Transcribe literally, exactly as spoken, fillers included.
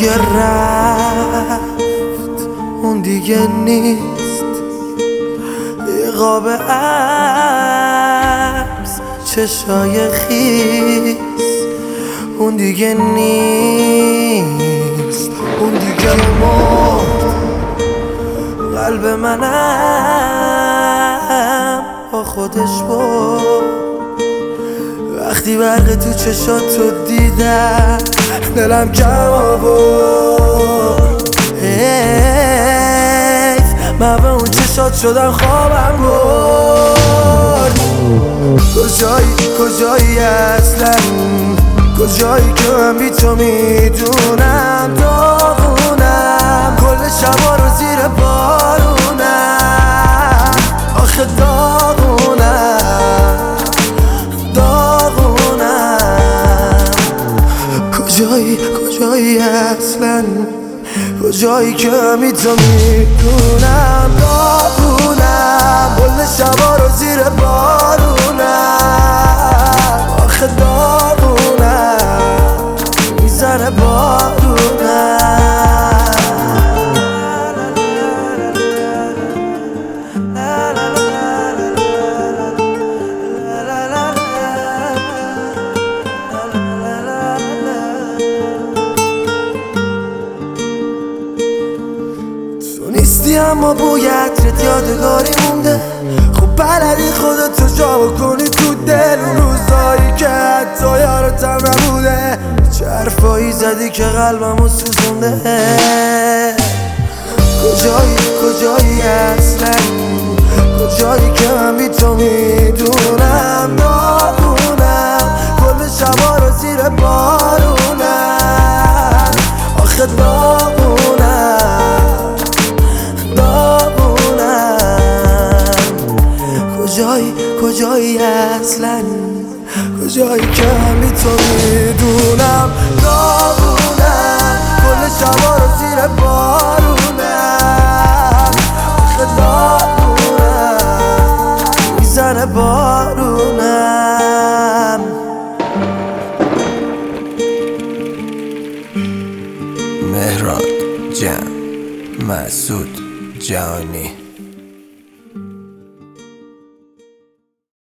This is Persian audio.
دیگه رفت، اون دیگه نیست، یه قاب عبس چشای خیس. اون دیگه نیست، اون دیگه مرد، قلب منم با خودش برد. وقتی برق تو چشاتو دیدم دلم کم آورد. حیف من به اون چشات شدم خوابم برد. کجایی کجایی اصلا، کجایی که من بی تو میدونم داغونم، کل شبا رو زیر بارونم، آخه داغونم داغونم. کجایی کجایی اصلا، کجایی که من بی تو میدونم داغونم، کل شبا رو زیر بارونم، آخه داغونم میزنه بارونم. تو نیستی اما بوی عطرت یادگاری مونده. خب بلدی خودتو جا بکنی تو دل، اون روزایی که حتی یارتم نبوده. چه حرفایی زدی که قلبمو سوزونده. کجایی کجایی اصلا، کجایی که من بی تو میدونم داغونم، کل شبا رو زیر بارونم، آخه داغونم داغونم. کجایی کجایی اصلا، کجایی که من بی تو میدونم داغونم، کل شبا رو زیر بارونم، آخه داغونم میزنه بارونم. مهران جان، مسعود جانی.